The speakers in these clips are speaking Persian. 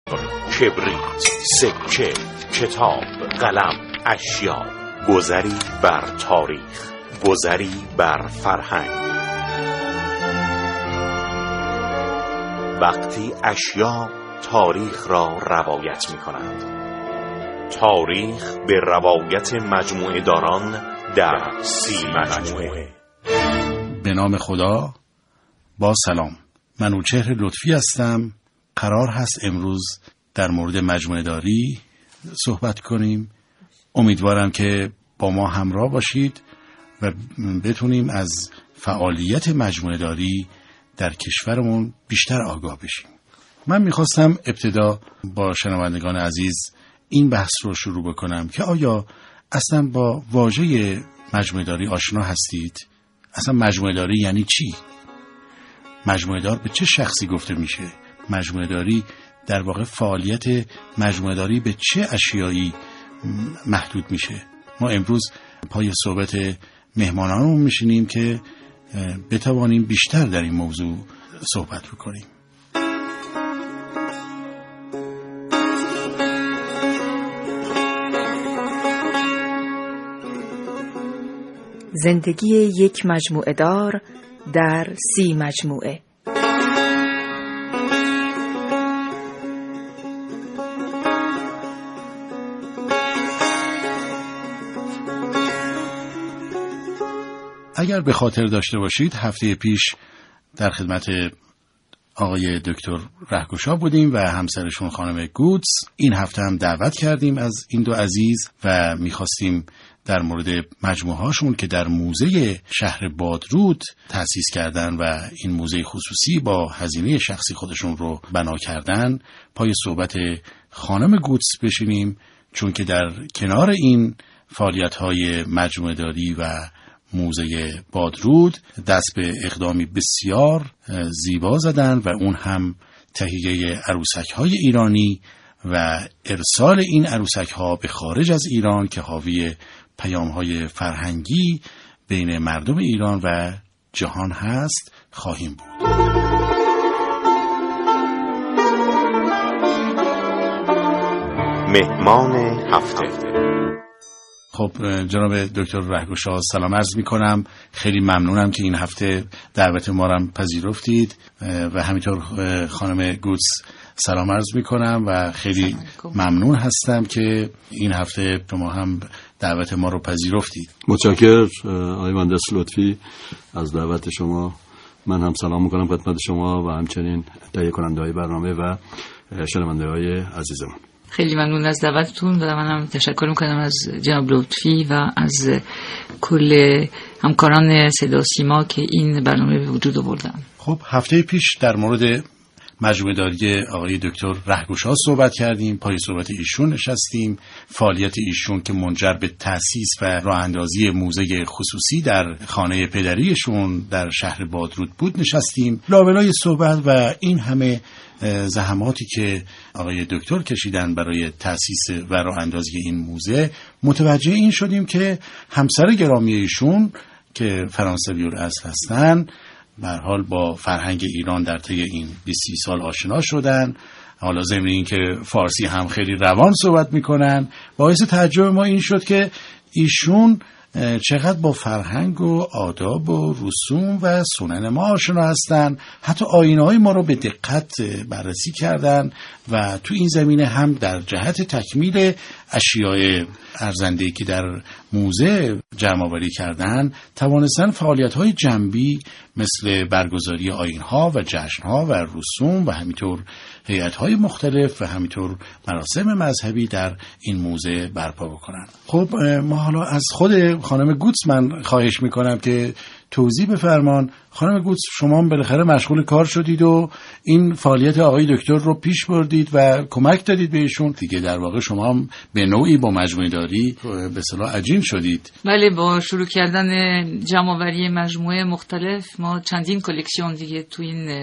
کبریت، سکه، کتاب، قلم، اشیا، گذری بر تاریخ، گذری بر فرهنگ. وقتی اشیا تاریخ را روایت می کنند. تاریخ به روایت مجموعه داران در 30 مجموعه. به نام خدا. با سلام، منوچهر لطفی هستم. قرار هست امروز در مورد مجموعه داری صحبت کنیم. امیدوارم که با ما همراه باشید و بتونیم از فعالیت مجموعه داری در کشورمون بیشتر آگاه بشیم. من میخواستم ابتدا با شنوندگان عزیز این بحث رو شروع بکنم که آیا اصلا با واژه مجموعه داری آشنا هستید؟ اصلا مجموعه داری یعنی چی؟ مجموعه دار به چه شخصی گفته میشه؟ مجموعه داری در واقع فعالیت مجموعه داری به چه اشیایی محدود میشه؟ ما امروز پای صحبت مهمانانمون میشینیم که بتوانیم بیشتر در این موضوع صحبت بکنیم. زندگی یک مجموعه دار در 30 مجموعه. اگر به خاطر داشته باشید هفته پیش در خدمت آقای دکتر رهگشا بودیم و همسرشون خانم گودس. این هفته هم دعوت کردیم از این دو عزیز و میخواستیم در مورد مجموعه هاشون که در موزه شهر بادرود تأسیس کردن و این موزه خصوصی با هزینه شخصی خودشون رو بنا کردن پای صحبت خانم گودس بشینیم، چون که در کنار این فعالیت های مجموعه داری و موزه بادرود دست به اقدامی بسیار زیبا زدن و اون هم تهیه عروسک‌های ایرانی و ارسال این عروسک‌ها به خارج از ایران که حاوی پیام‌های فرهنگی بین مردم ایران و جهان هست خواهیم بود. مهمان هفته. خب جناب دکتر رهگشا سلام عرض میکنم. خیلی ممنونم که این هفته دعوت ما رو پذیرفتید و همینطور خانم گودس سلام عرض میکنم و خیلی ممنون هستم که این هفته شما هم دعوت ما رو پذیرفتید. متشکرم آقای مهندس لطفی از دعوت شما. من هم سلام میکنم خدمت شما و همچنین تهیه کننده های برنامه و شنونده های عزیزمون. خیلی ممنون از دعوتتون و منم تشکر میکنم از جناب لطفی و از کل همکاران صدا و سیما که این برنامه به وجود آوردن. خب هفته پیش در مورد مجموعه داری آقای دکتر رهگشا صحبت کردیم، پای صحبت ایشون نشستیم، فعالیت ایشون که منجر به تأسیس و راه اندازی موزه خصوصی در خانه پدریشون در شهر بادرود بود نشستیم. لابلای صحبت و این همه زحماتی که آقای دکتر کشیدن برای تأسیس و راه اندازی این موزه متوجه این شدیم که همسر گرامی ایشون که فرانسوی الاصل هستن به هر حال با فرهنگ ایران در طی این 20 سال آشنا شدن. حالا ضمن این که فارسی هم خیلی روان صحبت میکنن، باعث تعجب ما این شد که ایشون چقدر با فرهنگ و آداب و رسوم و سنن ما آشنا هستن. حتی آیین‌های ما رو به دقت بررسی کردن و تو این زمینه هم در جهت تکمیل اشیاء ارزنده‌ای که در موزه جمع‌آوری کردن توانستن فعالیت‌های جنبی مثل برگزاری آیین‌ها و جشن‌ها و رسوم و همینطور هیئت‌های مختلف و همینطور مراسم مذهبی در این موزه برپا بکنن. خب ما حالا از خود خانم گودس من خواهش میکنم که توضیح بفرمان. خانم گودس شما هم بالاخره مشغول کار شدید و این فعالیت آقای دکتر رو پیش بردید و کمک دادید بهشون دیگه. در واقع شما هم به نوعی با مجموعه داری به اصطلاح عجین شدید. بله، با شروع کردن جمع‌آوری مجموعه مختلف ما چندین کلکسیون دیگه تو این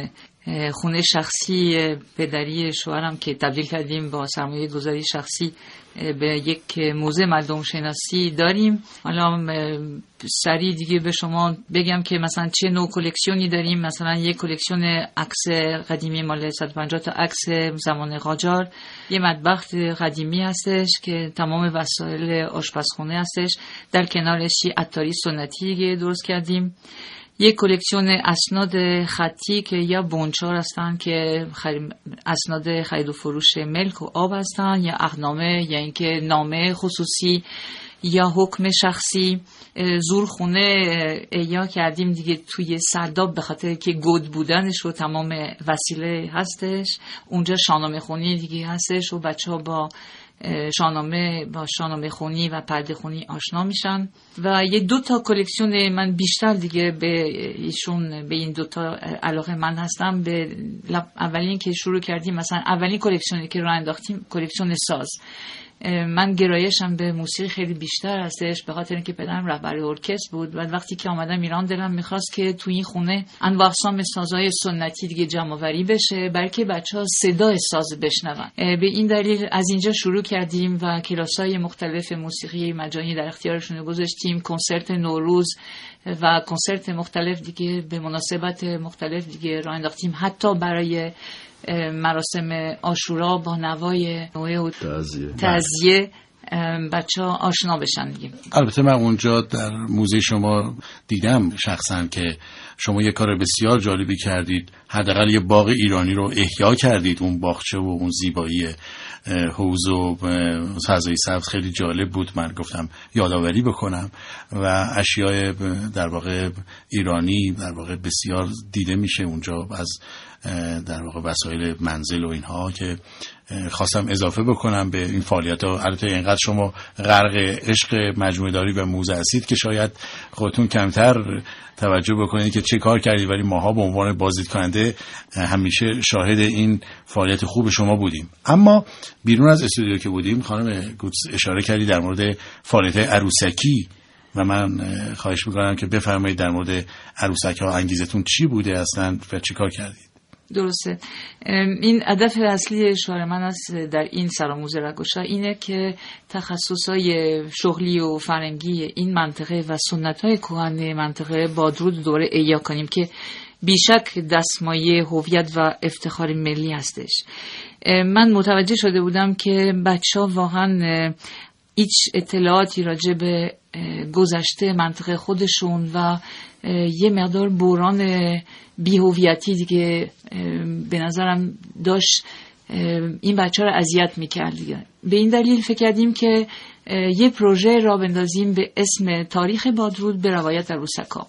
خونه شخصی پدری شوهرم که تبدیل کردیم با سرمایه گذاری شخصی به یک موزه مردم شناسی داریم. حالا سریع دیگه به شما بگم که مثلا چه نوع کلکسیونی داریم. مثلا یک کلکسیون عکس قدیمی مال 150 تا عکس زمان قاجار، یه مطبخ قدیمی هستش که تمام وسایل آشپزخونه هستش، در کنارش عطاری سنتی درست کردیم. یک کلکسیون اسناد خطی که یا بنچار هستن که اسناد خرید و فروش ملک و آب هستن، یا عقدنامه، یا اینکه نامه خصوصی یا حکم شخصی. زورخونه احیا کردیم دیگه توی سرداب به خاطر که گود بودنش رو تمام وسیله هستش. اونجا شاهنامه خونی دیگه هستش و بچه‌ها با شاهنامه خونی و پرده خونی آشنا میشن. و یه 2 تا کلکسیون من بیشتر دیگه به این 2 تا علاقه من هستم. به اولین که شروع کردیم، مثلا اولین کلکسیونی که راه انداختیم کلکسیون ساز. من گرایشم به موسیقی خیلی بیشتر هستش به خاطر اینکه پدرم رهبر ارکستر بود و وقتی که آمدم ایران دلم میخواست که تو این خونه انواع اقسام سازهای سنتی دیگه جمع‌آوری بشه برای که بچه‌ها صدای ساز بشنون. به این دلیل از اینجا شروع کردیم و کلاس‌های مختلف موسیقی مجانی در اختیارشون گذاشتیم. کنسرت نوروز و کنسرت مختلف دیگه به مناسبت مختلف دیگه راه انداختیم، حتی برای مراسم عاشورا با نوای نوحه و تعزیه بچه‌ها آشنا بشن دیگه. البته من اونجا در موزه شما دیدم شخصا که شما یه کار بسیار جالبی کردید، حداقل یه باغ ایرانی رو احیا کردید. اون باغچه و اون زیبایی حوض و فضای سبز خیلی جالب بود. من گفتم یادآوری بکنم و اشیاء در واقع ایرانی در واقع بسیار دیده میشه اونجا، از در واقع وسایل منزل و اینها که خواستم اضافه بکنم به این فعالیت‌ها. البته اینقدر شما غرق عشق مجموعه داری و موزه هستید که شاید خودتون کمتر توجه بکنید که چه کار کردید، ولی ماها به عنوان بازدید کننده همیشه شاهد این فعالیت خوب شما بودیم. اما بیرون از استودیو که بودیم خانم گوتس اشاره کردید در مورد فعالیت عروسکی و من خواهش می‌کنم که بفرمایید در مورد عروسک‌ها انگیزتون چی بوده اصلا و چی کار کردید؟ درسته. این هدف اصلی شوهر من است در این سرآموزی رهگشا اینه که تخصصهای شغلی و فرهنگی این منطقه و سنت‌های کهن منطقه با درود دوره احیا کنیم که بیشک دستمایه هویت و افتخار ملی هستش. من متوجه شده بودم که بچه‌ها واقعاً هیچ اطلاعاتی راجع به گذشته منطقه خودشون و یه مقدار بحران بی‌هویتی دیگه به نظرم داشت این بچه رو اذیت میکرد دیگه. به این دلیل فکر کردیم که یه پروژه را بندازیم به اسم تاریخ بادرود به روایت عروسک‌ها.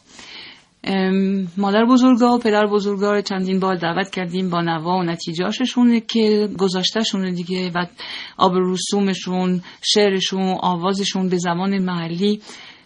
مادر بزرگا و پدر بزرگا چندین بار دعوت کردیم با نوا و نتیجه‌اشون که گذاشته‌شون دیگه و آب رسومشون، شعرشون، آوازشون به زبان محلی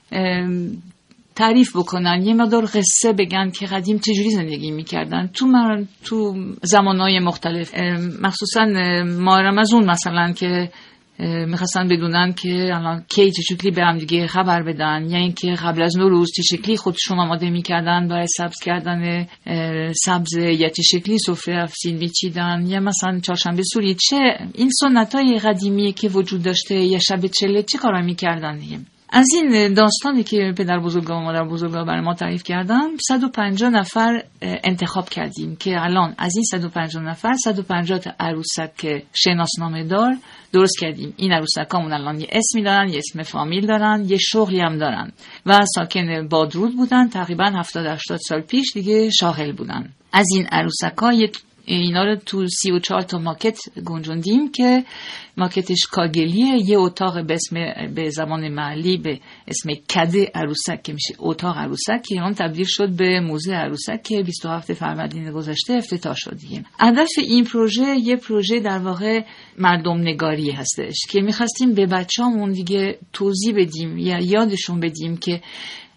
تعریف بکنن، یه مقدار قصه بگن که قدیم چجوری زندگی میکردن تو زمانهای مختلف، مخصوصا ماه رمضان مثلا که میخواستن بدونن که الان کی چه شکلی به هم دیگه خبر بدن، یا اینکه قبل از نوروز چه شکلی خودشون آماده میکردن برای سبز کردن سبز، یا چه شکلی سفره افسین میچیدن، یا مثلا چهارشنبه سوری چه این سنت‌های قدیمی که وجود داشته، یا شب چله چه کارا میکردن دیگه. از این داستانی که پدر بزرگا و مادر بزرگا برای ما تعریف کردن 150 نفر انتخاب کردیم که الان از این 150 نفر 150 تا عروسک شناسنامه دار درست کردیم. این عروسکامون الان یه اسمی دارن، یه اسم فامیل دارن، یه شغلی هم دارن و ساکن بادرود بودن. تقریبا 70-80 سال پیش دیگه شاغل بودن. از این عروسکا اینا رو تو 34 تا ماکت گنجوندیم که ماکتش کاگلیه. یه اتاق به زبان محلی به اسم کده عروسک که میشه اتاق عروسک که اون تبدیل شد به موزه عروسک که 27 فروردین گذشته افتتاح شد دیگه. هدف این پروژه یه پروژه در واقع مردم نگاری هستش که میخواستیم به بچه‌مون دیگه توضیح بدیم یا یادشون بدیم که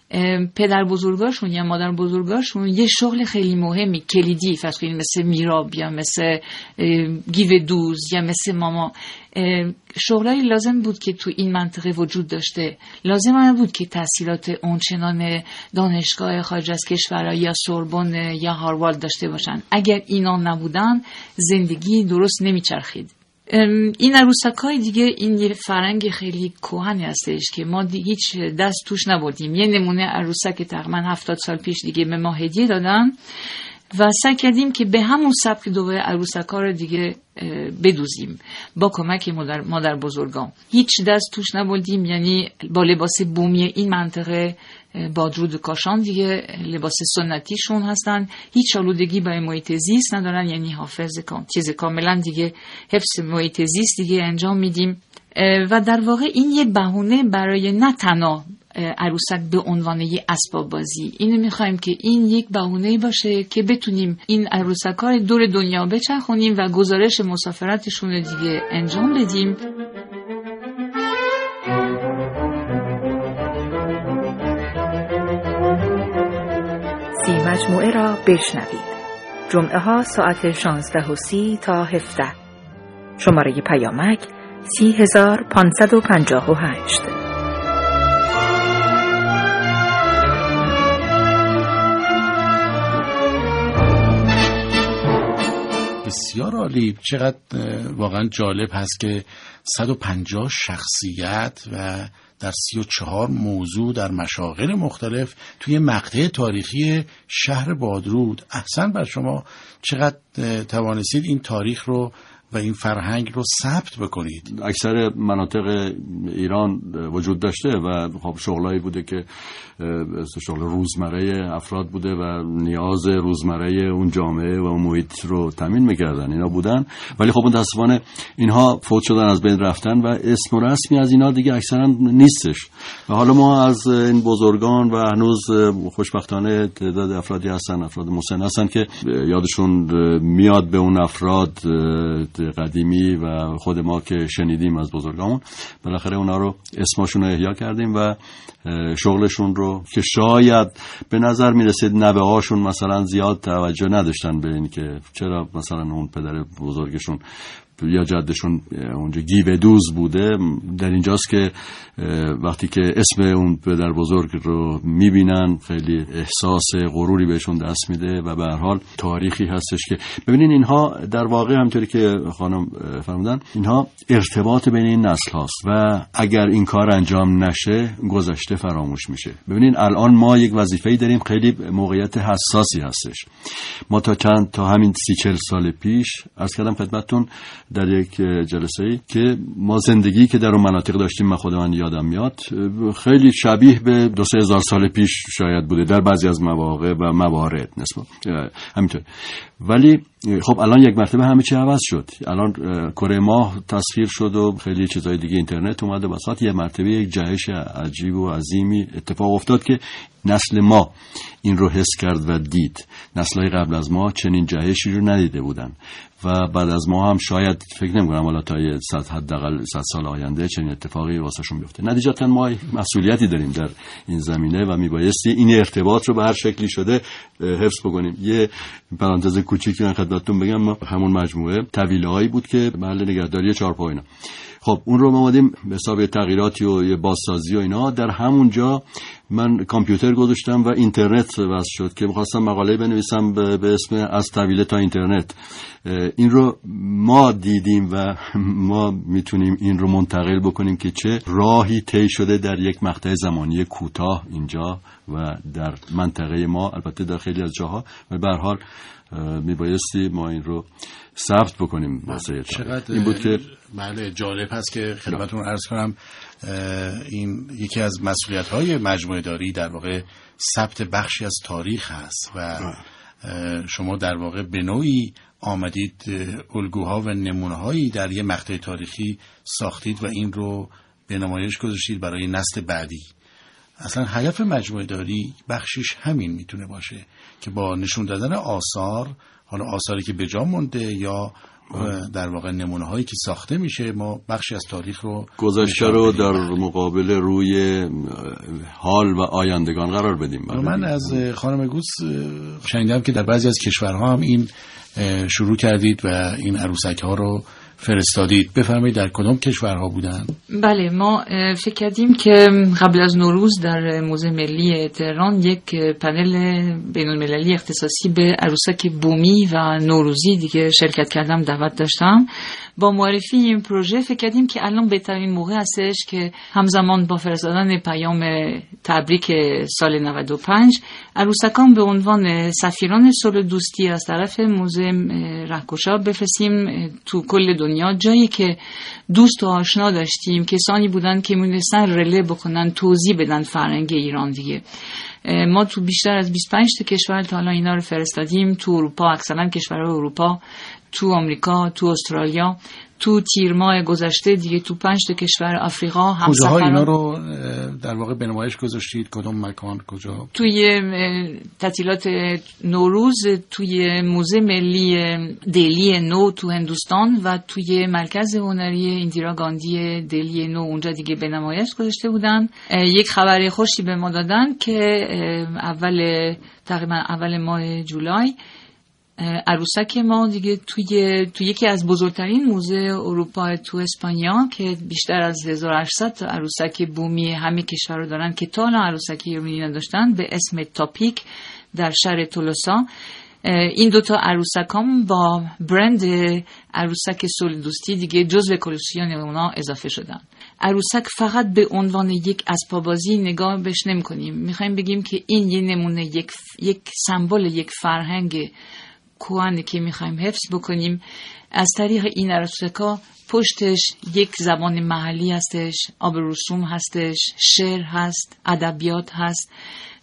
پدر بزرگاشون یا مادر بزرگاشون یه شغل خیلی مهمی کلیدی فرض کنید مثل میراب یا مثل گیو دوز یا مثل ماما، شغلایی لازم بود که تو این منطقه وجود داشته. لازم بود که تحصیلات اونچنان دانشگاه خارج از کشور یا سوربن یا هاروارد داشته باشن. اگر اینا نبودن زندگی درست نمیچرخید. این عروسک‌های دیگه این یه فرهنگ خیلی کهنی هستش که ما هیچ دست توش نبردیم. یه نمونه عروسک تقریباً 70 سال پیش دیگه به ما هدیه دادن و سعی کردیم که به همون سبک دوباره عروسک‌ها رو دیگه بدوزیم با کمک مادر بزرگان. هیچ دست توش نبردیم، یعنی با لباس بومی این منطقه بادرود و کاشان دیگه لباس سنتیشون هستن، هیچ آلودگی برای محیط زیست ندارن، یعنی چیز کاملا دیگه حفظ محیط زیست دیگه انجام میدیم و در واقع این یه بهونه برای نه تنها عروسک به عنوان یه اسباب بازی، اینو میخوایم که این یک بهونه‌ای باشه که بتونیم این عروسک‌ها دور دنیا بچرخونیم و گزارش مسافرتشون دیگه انجام بدیم. سی مجموعه را بشنوید. جمعه ها ساعت 16:30 تا 17. شماره پیامک 30558. بسیار عالی. چقدر واقعا جالب هست که 150 شخصیت و در 34 موضوع در مشاغل مختلف توی مقطع تاریخی شهر بادرود. احسن بر شما، چقدر توانستید این تاریخ رو و این فرهنگ رو ثبت بکنید. اکثر مناطق ایران وجود داشته و خب شغلایی بوده که شغل روزمره افراد بوده و نیاز روزمره اون جامعه و اون محیط رو تامین می‌کردن اینا بودن، ولی خب متأسفانه اینها فوت شدن، از بین رفتن و اسم و رسمی از اینا دیگه اکثرا نیستش. و حالا ما از این بزرگان و هنوز خوشبختانه تعداد افرادی هستن، افراد مسن هستن که یادشون میاد به اون افراد قدیمی و خود ما که شنیدیم از بزرگامون، بالاخره اونا رو اسمشون رو احیا کردیم و شغلشون رو که شاید به نظر میرسید نوه هاشون مثلا زیاد توجه نداشتن به این که چرا مثلا اون پدر بزرگشون یا جدشون اونجا گیو دوز بوده. در اینجاست که وقتی که اسم اون پدر بزرگ رو میبینن خیلی احساس غروری بهشون دست میده و به هر حال تاریخی هستش که ببینین اینها در واقع همونطوری که خانم فرمودن اینها ارتباط بین این نسل هاست و اگر این کار انجام نشه گذشته فراموش میشه. ببینین الان ما یک وظیفه‌ای داریم، خیلی موقعیت حساسی هستش. ما تا همین 30-40 سال پیش عرض کردم خدمتتون در یک جلسه‌ای که ما زندگی که در اون مناطق داشتیم، من خودم یادم میاد خیلی شبیه به 2-3 سال پیش شاید بوده در بعضی از مواقع و موارد نسبت همینطور. ولی خب الان یک مرتبه همه چی عوض شد. الان کره ماه تسخیر شد و خیلی چیزای دیگه، اینترنت اومده وسط، یه مرتبه یک جهش عجیب و عظیمی اتفاق افتاد که نسل ما این رو حس کرد و دید. نسل‌های قبل از ما چنین جهشی رو ندیده بودن و بعد از ما هم شاید فکر نمی‌کنم حالا تا یه حداقل 100 سال آینده چنین اتفاقی واسهشون بیفته. نتیجتاً ما مسئولیتی داریم در این زمینه و میبایستی این ارتباط رو به هر شکلی شده حفظ بکنیم. یه پرانتز کوچیکی من خدمتتون بگم، ما همون مجموعه طویله‌ای بود که محل نگهداری چهارپا اینا، خب اون رو ما اومدیم به حساب تغییراتی و یه بازسازی و اینا، در همونجا من کامپیوتر گذاشتم و اینترنت وصل شد که می‌خواستم مقاله بنویسم به اسم از طویله تا اینترنت. این رو ما دیدیم و ما میتونیم این رو منتقل بکنیم که چه راهی طی شده در یک مقطع زمانی کوتاه اینجا و در منطقه ما، البته در خیلی از جاها، و به هر حال میبایستی ما این رو ثبت بکنیم. چقدر این بود که بله جالب هست که خدمتتون عرض کنم این یکی از مسئولیت‌های مجموعه داری در واقع ثبت بخشی از تاریخ هست و شما در واقع به نوعی آمدید الگوها و نمونه‌هایی در یه مقطع تاریخی ساختید و این رو به نمایش گذاشتید برای نسل بعدی. اصلا هدف مجموعه داری بخشش همین میتونه باشه که با نشون دادن آثار، حالا آثاری که به جا مونده یا در واقع نمونه هایی که ساخته میشه ما بخشی از تاریخ رو گذشته رو در مقابل روی حال و آیندگان قرار بدیم. من از خانم گوس شنیدم که در بعضی از کشورها هم این شروع کردید و این عروسک ها رو فرستادید. بفرمایید در کدام کشورها بودن؟ بله، ما فکر کردیم که قبل از نوروز در موزه ملی تهران یک پنل بین‌المللی اختصاصی به عروسک بومی و نوروزی دیگه شرکت کردم دعوت داشتم. با معرفی این پروژه فکر کردیم که الان بهترین موقع هستش که همزمان با فرستادن پیام تبریک سال 95 عروسکان به عنوان سفیران صلح دوستی از طرف موزه رهگشا بفرستیم تو کل دنیا، جایی که دوست و آشنا داشتیم، کسانی بودن که می‌تونستن رله بکنن، توضیح بدن فرهنگ ایران دیگه. ما تو بیشتر از 25 تا کشور تا حالا اینا رو فرستادیم. تو اروپا، اکثرا کشورهای اروپا، تو آمریکا، تو استرالیا، تو تیر ماه گذشته دیگه تو 5 تا کشور آفریقا هم کجاها اینا رو در واقع به نمایش گذاشتید؟ کدوم مکان؟ کجا؟ توی تعطیلات نوروز توی موزه ملی دلی نو تو هندوستان و توی مرکز هنری ایندیرا گاندی دلی نو اونجا دیگه به نمایش گذاشته بودن. یک خبر خوشی به ما دادن که تقریبا اول ماه جولای عروسک ما دیگه توی یکی از بزرگترین موزه اروپا تو اسپانیا که بیشتر از 1800 تا عروسک بومی همه کشور رو دارن که تا الان عروسکی ایرانی نداشتن، به اسم تاپیک در شهر تولوسا، این دوتا عروسکام با برند عروسک صلح دوستی دیگه جزو کلکسیون اونا اضافه شدن. عروسک فقط به عنوان یک اسباب‌بازی نگاه بهش نمی‌کنیم، می‌خوایم بگیم که این یه نمونه، یک سمبل، یک فرهنگ کوهن که میخوایم حفظ بکنیم. از طریق این عروسک‌ها پشتش یک زبان محلی هستش، آب رسوم هستش، شعر هست، ادبیات هست،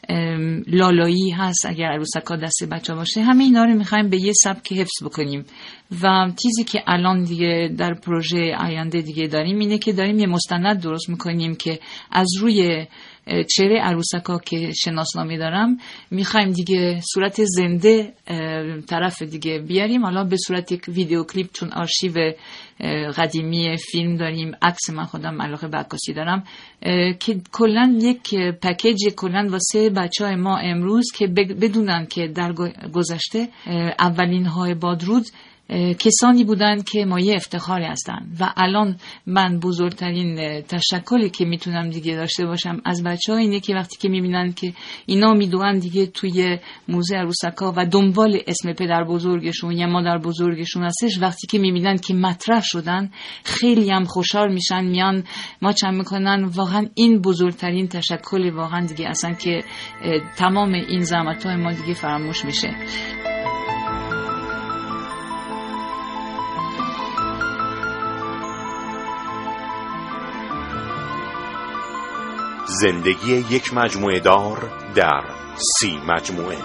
لالایی هست اگر عروسک‌ها دست بچه باشه. همه اینا رو میخوایم به یه سبک حفظ بکنیم و چیزی که الان دیگه در پروژه آینده دیگه داریم اینه که داریم یه مستند درست میکنیم که از روی چهره عروسک‌ها که شناسنامه دارم میخوایم دیگه صورت زنده طرف دیگه بیاریم، حالا به صورت یک ویدیو کلیپ، چون آرشیو قدیمی فیلم داریم، عکس من خودم علاقه به عکاسی دارم، که کلا یک پکیج کلا واسه بچهای ما امروز که بدونن که در گذشته اولین های بادرود کسانی بودن که مایه افتخاری هستن و الان من بزرگترین تشکری که میتونم دیگه داشته باشم از بچه‌ها اینه که وقتی که میبینن که اینا میدونن دیگه توی موزه عروسک‌ها و دنبال اسم پدر بزرگشون یا مادر بزرگشون هستش، وقتی که میبینن که مطرح شدن خیلی هم خوشحال میشن، میان ماچم میکنن. واقعا این بزرگترین تشکر واقعا دیگه اصلا که تمام این زحمت‌های ما دیگه فراموش میشه. زندگی یک مجموعه دار در 30 مجموعه.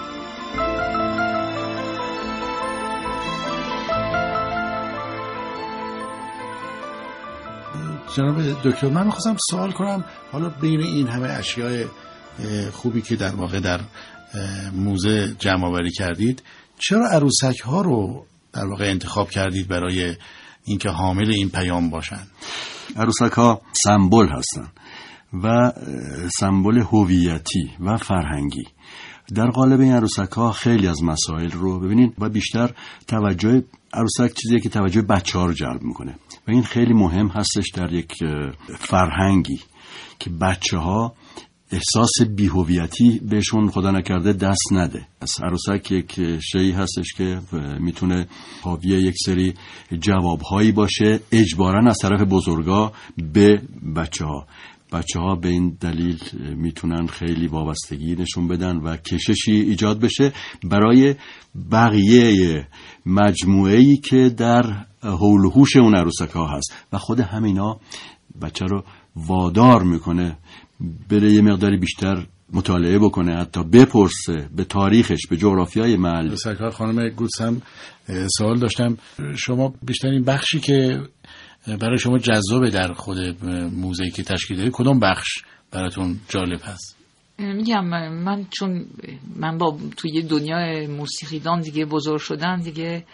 جناب دکتر، من می‌خواستم سوال کنم، حالا بین این همه اشیاء خوبی که در واقع در موزه جمع آوری کردید، چرا عروسک ها رو در واقع انتخاب کردید برای اینکه حامل این پیام باشن؟ عروسک ها سمبل هستن و سمبل هویتی و فرهنگی. در قالب این عروسک ها خیلی از مسائل رو ببینید و بیشتر توجه عروسک چیزیه که توجه بچه ها رو جلب میکنه و این خیلی مهم هستش در یک فرهنگی که بچه ها احساس بی‌هویتی بهشون خدا نکرده دست نده. از عروسک یک شیئی هستش که میتونه حاوی یک سری جوابهایی باشه اجباراً از طرف بزرگا به بچه ها به این دلیل میتونن خیلی وابستگی نشون بدن و کششی ایجاد بشه برای بقیه مجموعه‌ای که در حول و حوش اون عروسک ها هست و خود همینا بچه رو وادار میکنه بره یه مقداری بیشتر مطالعه بکنه، حتی بپرسه به تاریخش، به جغرافیای محل. سرکار خانم گوتس هم سوال داشتم، شما بیشترین بخشی که برای شما جذابه در خود موزه‌ای که تشکیل دادید کدوم بخش براتون جالب هست؟ میگم من چون من با توی دنیای موسیقیدان دیگه بزرگ شدم دیگه،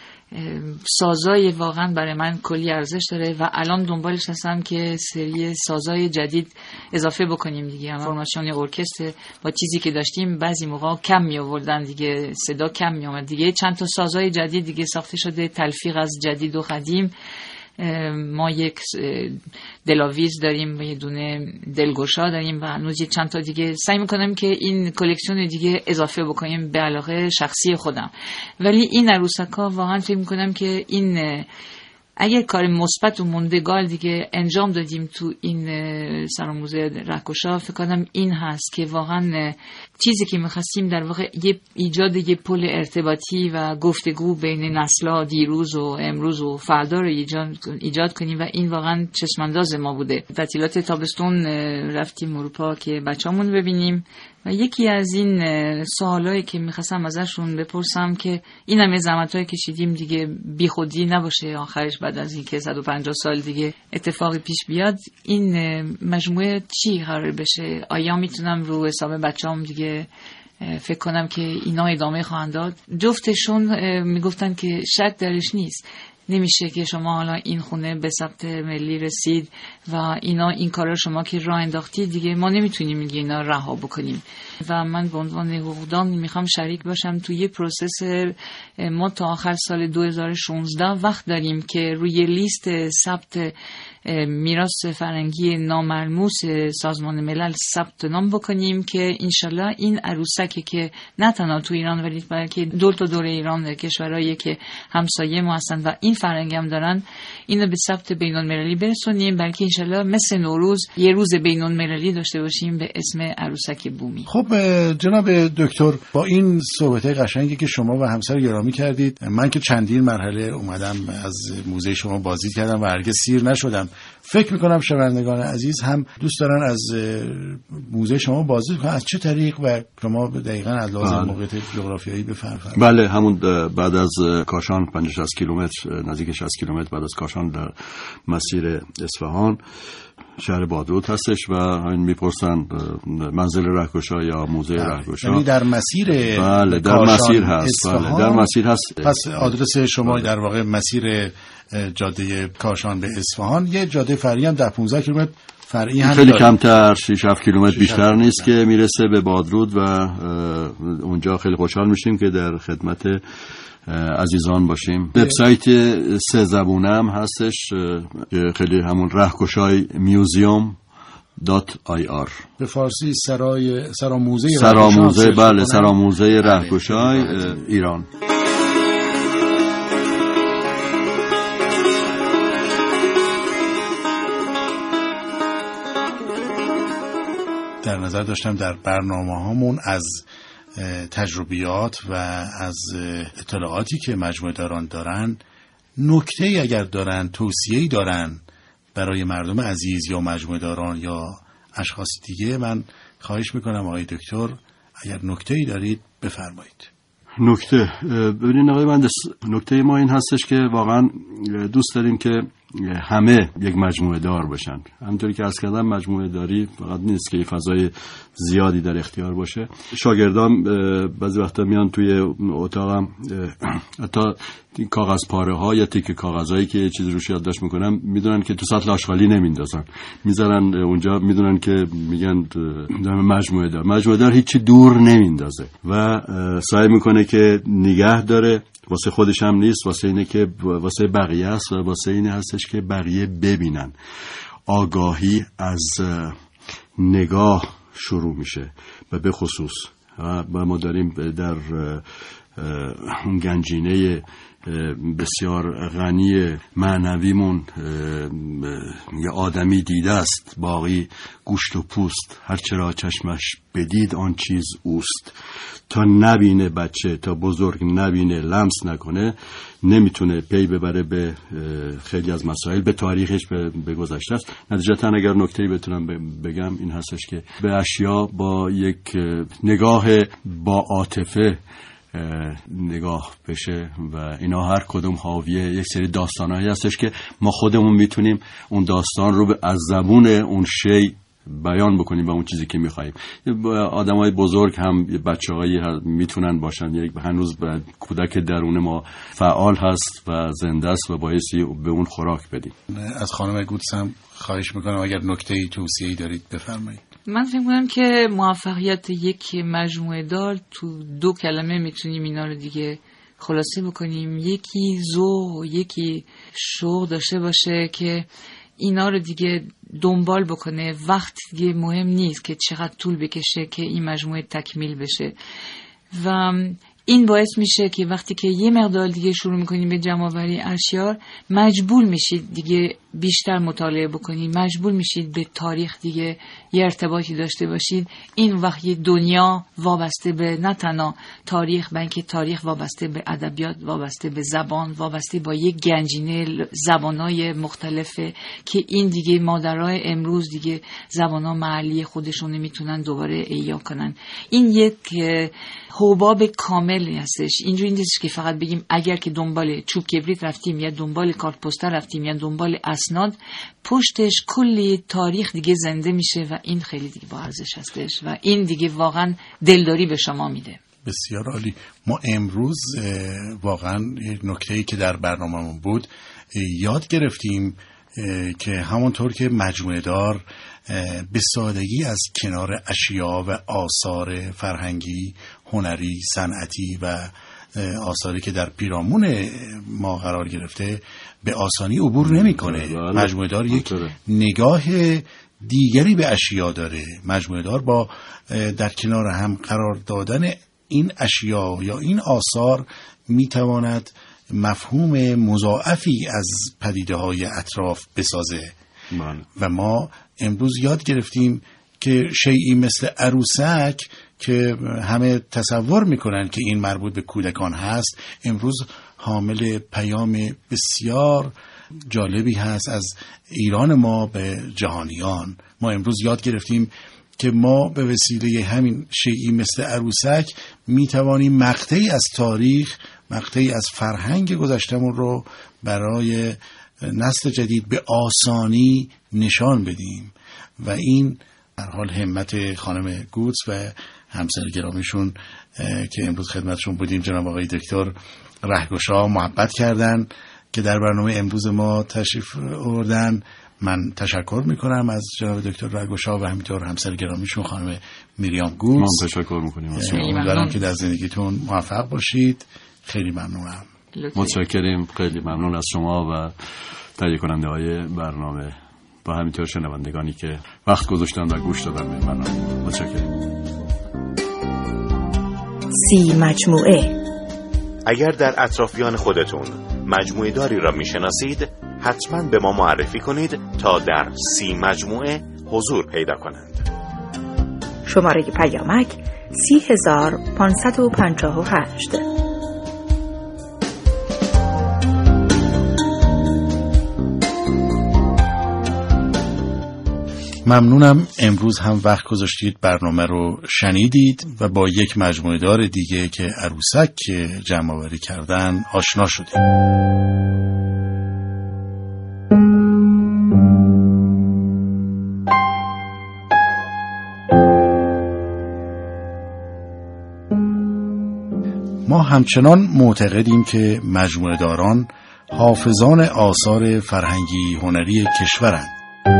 سازای واقعا برای من کلی ارزش داره و الان دنبالش هستم که سری سازای جدید اضافه بکنیم دیگه. فرماسیون ارکستر با چیزی که داشتیم بعضی موقع کم می آوردن دیگه، صدا کم می اومد دیگه. چند تا سازای جدید دیگه ساخته شده، تلفیق از جدید و قدیم. ما یک دلاویز داریم و یه دونه دلگشا داریم و هنوز چند تا دیگه سعی میکنم که این کلکسیون دیگه اضافه بکنیم به علاقه شخصی خودم. ولی این عروسک‌ها واقعا فکر میکنم که این اگر کار مثبت و موندگار دیگه انجام دادیم تو این سرآموزه رهکشا، فکر کنم این هست که واقعا چیزی که می‌خواستیم در واقع ایجاد یه پل ارتباطی و گفتگو بین نسل‌ها دیروز و امروز و فردا رو ایجاد کنیم و این واقعا چشم‌انداز ما بوده. تعطیلات تابستون رفتیم اروپا که بچه‌مون ببینیم و یکی از این سوالایی که می‌خواستم ازشون بپرسم که این همه زحمت‌های کشیدیم دیگه بیخودی نباشه آخرش بعد از اینکه 150 سال دیگه اتفاقی پیش بیاد، این مجموعه چی قرار بشه؟ آیا میتونم رو حساب بچه‌ام دیگه فکر کنم که اینا ادامه خواهند داد؟ جفتشون میگفتن که شک درش نیست، نمیشه که شما حالا این خونه به ثبت ملی رسید و اینا این کارا شما که راه انداختی دیگه ما نمیتونیم دیگه اینا رها بکنیم و من به عنوان حقوقدان میخوام شریک باشم توی یه پروسس. ما تا آخر سال 2016 وقت داریم که روی لیست ثبت میراث فرهنگی ناملموس سازمان ملل ثبت نام بکنیم که انشالله این عروسکی که نه تنها تو ایران ولی بلکه دور تا دور ایران کشورهایی که همسایه ما هستن و این فرهنگ هم دارن اینو به ثبت بین‌المللی برسونیم، بلکه انشالله مثل نوروز یه روز بین‌المللی داشته باشیم به اسم عروسک بومی. خب جناب دکتر، با این صحبت‌های قشنگی که شما و همسر گرامی کردید، من که چندین مرحله اومدم از موزه شما بازدید کردم و هرگز سیر نشدم. فکر میکنم شنوندگان عزیز هم دوست دارن از موزه شما بازدید کنن. از چه طریق و شما دقیقاً از لحاظ موقعیت جغرافیایی بفرمایید. بله، همون بعد از کاشان 50-60 کیلومتر، نزدیک 60 کیلومتر بعد از کاشان در مسیر اصفهان شهر بادرود هستش و همین میپرسن منزل رهکشا یا موزه رهکشا. یعنی در مسیر بله در مسیر هست. بله در مسیر هست. پس آدرس شما در واقع مسیر جاده کاشان به اصفهان، یه جاده فرعی هم در 15 کیلومتر فرعی هم خیلی کمتر 6-7 کیلومتر بیشتر نیست که میرسه به بادرود و اونجا خیلی خوشحال میشیم که در خدمت عزیزان باشیم. وبسایت 3 زبونه هم هستش که خیلی همون رهکشای museum.ir به فارسی سرآموزه بله سرآموزه رهکشای ایران. در نظر داشتم در برنامه‌هامون از تجربیات و از اطلاعاتی که مجموعه داران دارن، نکته‌ای اگر دارن، توصیه‌ای دارن برای مردم عزیز یا مجموعه داران یا اشخاص دیگه، من خواهش میکنم آقای دکتر اگر نکته‌ای دارید بفرمایید. نکته ببینید آقای مهندس، نکته ما این هستش که واقعا دوست داریم که همه یک مجموعه دار باشن. همونطوری که عرض کردم مجموعه داری فقط نیست که فضای زیادی در اختیار باشه. شاگردان بعضی وقتا میان توی اتاقم حتی کاغذ پاره ها یا تیکه کاغذایی که یه چیزی روش یادداشت میکنم میدونن که تو سطل آشغالی نمیندازن، میذارن اونجا، میدونن که میگن مجموعه دار هیچی دور نمیندازه و سعی میکنه که نگه داره. واسه خودش هم نیست، واسه اینه که واسه بقیه است و واسه اینه هستش که بقیه ببینن. آگاهی از نگاه شروع میشه و به خصوص و ما داریم در اون گنجینه بسیار غنی معنویمون یه آدمی دیده است، باقی گوشت و پوست، هرچه را چشمش بدید آن چیز اوست. تا نبینه بچه، تا بزرگ نبینه، لمس نکنه، نمیتونه پی ببره به خیلی از مسائل، به تاریخش، به گذشته است. نتیجتا اگر نکته‌ای بتونم بگم این هستش که به اشیا با یک نگاه با عاطفه نگاه بشه و اینا هر کدوم حاوی یک سری داستانایی هستش که ما خودمون میتونیم اون داستان رو از زبون اون شی بیان بکنیم به اون چیزی که می‌خوایم. آدمای بزرگ هم بچه‌هایی میتونن باشن، یک هنوز کودک درون ما فعال هست و زنده است و بایستی به اون خوراک بدیم. از خانم گودس هم خواهش میکنم اگر نکته‌ای توصیه‌ای دارید بفرمایید. من فکر می‌کنم که موفقیت یک مجموعه دار تو 2 کلمه میتونیم اینا رو دیگه خلاصه بکنیم. یکی ذوق، یکی شوق داشته باشه که اینا رو دیگه دنبال بکنه. وقت دیگه مهم نیست که چقدر طول بکشه که این مجموعه تکمیل بشه و این باعث میشه که وقتی که یه مقدار دیگه شروع میکنیم به جمع‌آوری اشعار، مجبور میشید دیگه بیشتر مطالعه بکنید، مجبور میشید به تاریخ دیگه یه ارتباطی داشته باشید. این وقت یه دنیا وابسته به نه تنها تاریخ، بلکه تاریخ وابسته به ادبیات، وابسته به زبان، وابسته با یک گنجینه زبانهای مختلفه که این دیگه مادرای امروز دیگه زبانها محلی خودشون نمیتونن دوباره احیا کنن. این یک حباب کامل هستش. اینجوری نیست که فقط بگیم اگر که دنبال چوب کبریت رفتیم یا دنبال کارت پستال رفتیم یا دنبال اسناد، پشتش کلی تاریخ دیگه زنده میشه و این خیلی دیگه با ارزش هستش و این دیگه واقعا دلداری به شما میده. بسیار عالی. ما امروز واقعا نکته‌ای که در برنامه‌مون بود یاد گرفتیم که همونطور که مجموعه دار به سادگی از کنار اشیا و آثار فرهنگی، هنری، صنعتی و آثاری که در پیرامون ما قرار گرفته به آسانی عبور نمی‌کنه. مجموعه دار یک نگاه دیگری به اشیا داره. مجموعه دار با در کنار هم قرار دادن این اشیا یا این آثار میتواند مفهوم مضاعفی از پدیده‌های اطراف بسازه. و ما امروز یاد گرفتیم که شیئی مثل عروسک که همه تصور میکنن که این مربوط به کودکان هست، امروز حامل پیام بسیار جالبی هست از ایران ما به جهانیان. ما امروز یاد گرفتیم که ما به وسیله همین شیئی مثل عروسک میتوانیم مقطعی از تاریخ، مقطعی از فرهنگ گذشتمون رو برای نسل جدید به آسانی نشان بدیم و این در حال همت خانم گودس و همسر گرامیشون که امروز خدمتشون بودیم، جناب آقای دکتر رهگشا، محبت کردن که در برنامه امروز ما تشریف آوردن. من تشکر میکنم از جناب دکتر رهگشا و همینطور همسر گرامیشون خانم میریام گودس. من تشکر میکنیم از شما. امیدوارم که در زندگیتون موفق باشید. خیلی ممنونم. متشکریم. خیلی ممنون از شما و تهیه کننده های برنامه و همینطور شنوندگانی که وقت گذاشتن و گوش دادن به برنامه. متشکریم. سی مجموعه. اگر در اطرافیان خودتون مجموعه داری را میشناسید، حتما به ما معرفی کنید تا در 30 مجموعه حضور پیدا کنند. شماره پیامک 30558. ممنونم امروز هم وقت گذاشتید برنامه رو شنیدید و با یک مجموعه دار دیگه که عروسک که جمع آوری کردن آشنا شدید. ما همچنان معتقدیم که مجموعه داران حافظان آثار فرهنگی هنری کشورند.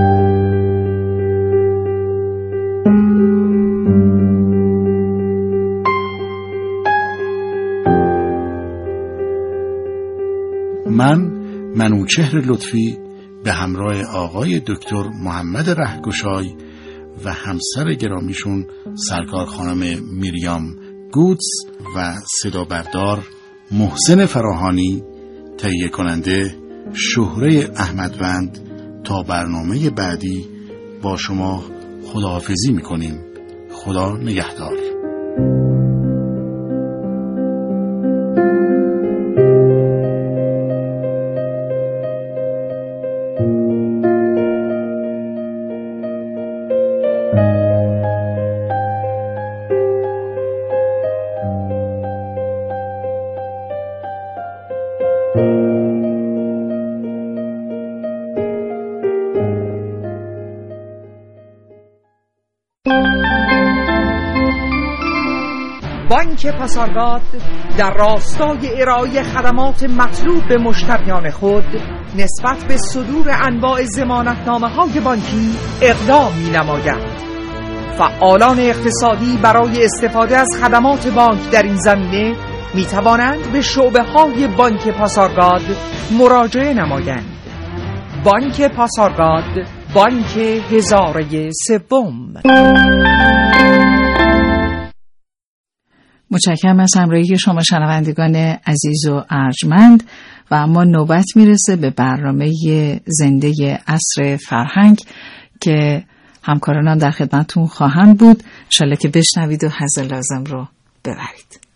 من منوچهر لطفی به همراه آقای دکتر محمد رهگشای و همسر گرامیشون سرکار خانم میریام گودس و صدا بردار محسن فراهانی، تهیه کننده شهره احمدوند، تا برنامه بعدی با شما خداحافظی میکنیم. خدا نگهدار. بانک پاسارگاد در راستای ارائه خدمات مطلوب به مشتریان خود نسبت به صدور انواع ضمانتنامه‌های بانکی اقدام می‌نماید. فعالان اقتصادی برای استفاده از خدمات بانک در این زمینه می‌توانند به شعبه‌های بانک پاسارگاد مراجعه نمایند. بانک پاسارگاد، بانک هزاره سوم. متشکرم از همراهی شما شنوندگان عزیز و ارجمند و اما نوبت میرسه به برنامه زنده عصر فرهنگ که همکارانم در خدمتتون خواهند بود. انشالله که بشنوید و حظ لازم رو ببرید.